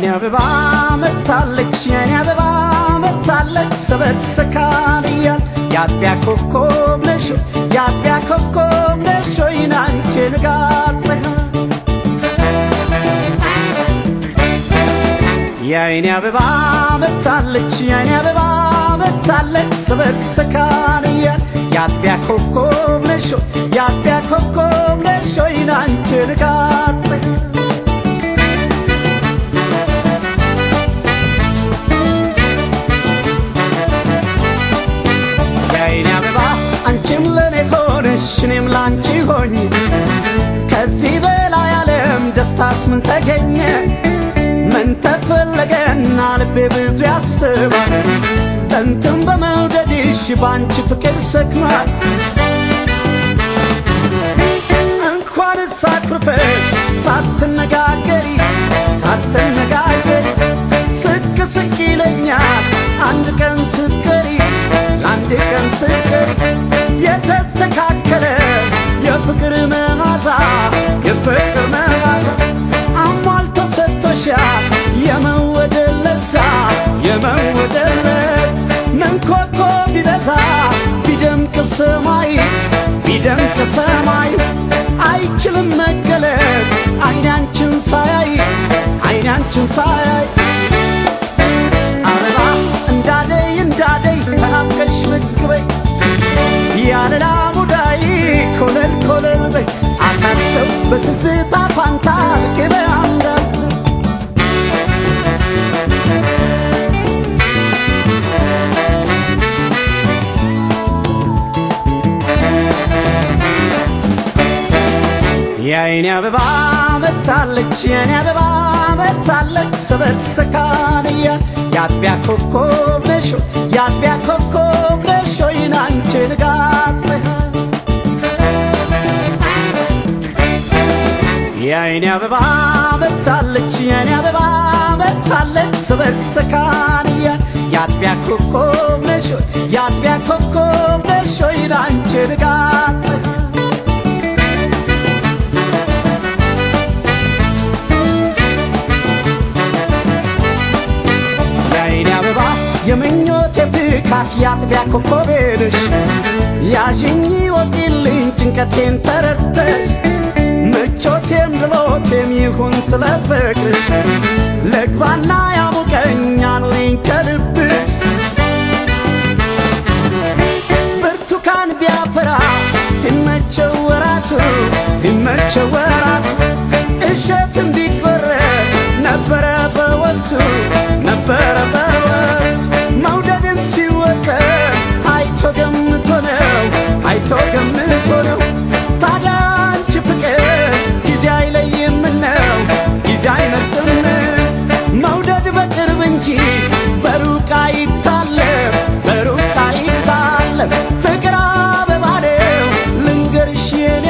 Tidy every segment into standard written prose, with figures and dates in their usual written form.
የአይኔ አበባ መታለች የአይኔ አበባ መታለች ሰበት ሰካንያል ያጥቢያ ኮከብ ነሽ ያጥቢያ ኮከብ ነሽ አንቺ ንጋት ፀሐይ የአይኔ አበባ መታለች የአይኔ አበባ መታለች ሰበት ሰካንያል ያጥቢያ ኮከብ ነሽ ያጥቢያ ኮከብ ነሽ አንቺ ንጋት ፀሐይ የአይኔ አበባ አንቺም ለኔ ሆነሽ እኔም ላንቺ ሆኜ ከዚህ በላይ ዓለም ደስታስ ምን ተገኘ ምን ተፈለገና ልቤ ብዙ ያስባል ጥንትም በመውደድሽ ባንቺ ፍቅር ሰክኗል እንኳን ሳትርፈሽ ሳትነጋገሪ ስቅ ስቅ ይለኛል አንድ ቀን ስትቀሪ ለአንድ ቀን ስትቀሪ የተስተካከለ የፍቅር መዓዛ አሟልቶ ሰጥቶሻል የመወደድ ለዛ ምን ኮከብ ቢበዛ ቢደምቅ ሰማይ አይችልም መገለጥ አይኔ አንቺን ሳያይ አበባ እንዳደይ ተናፍቀሽ ብቅ በይ ያለላ ሙዳይ ኮለል በይ አታሰብ በትዝታ ፋንታ ብቅ በይ አንዳት የአይኔ አበባ መታለች የአይኔ አበባ መታለች ሰበት ሰካንያ ያጥቢያ ኮከብ ነሽ አንቺ ንጋት ፀሐይ የአይኔ አበባ መታለች የአይኔ አበባ መታለች ሰበት ሰካንያ ያጥቢያ ኮከብ ነሽ አንቺ ንጋት ፀሐይ የምኞቴ ብካት ያጥቢያ ኮከቤ ነሽ ያዥኝ ወቂልኝ ጭንቀቴን ተረድተሽ ምቾቴም ድሎቴም ይሁን ስለ ፍቅርሽ ልግባና ያሙቀኝ አኑሪኝ ከልብሽ ብርቱካን ቢያፈራ ሲመቸው ወራቱ እሸትም ቢቆረጥ ነበረ በወቅቱ መውደድም ሲወጠር አይቶ ገምቶ ነው ታዲያ አንቺ ፍቅር ጊዜ አይለይም ነው ጊዜ አይመርጥም መውደድ በቅርብ እንጂ በሩቅ አይታለም ፍቅር አበባ ነው ልንገርሽ የኔ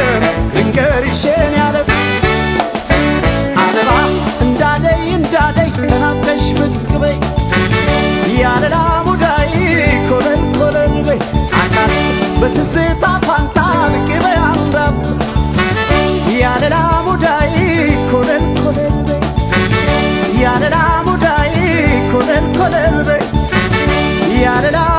ዓለም አበባ እንዳደይ ተናፍቀሽ ብቅ በይ ያለላ ሙዳይ ኮለል በይ አታስብ በትዝታ ፋንታ ብቅ በይ አንዳት ያለላ ሙዳይ ኮለል በይ ያለላ ሙዳይ ኮለል በይ ያለላ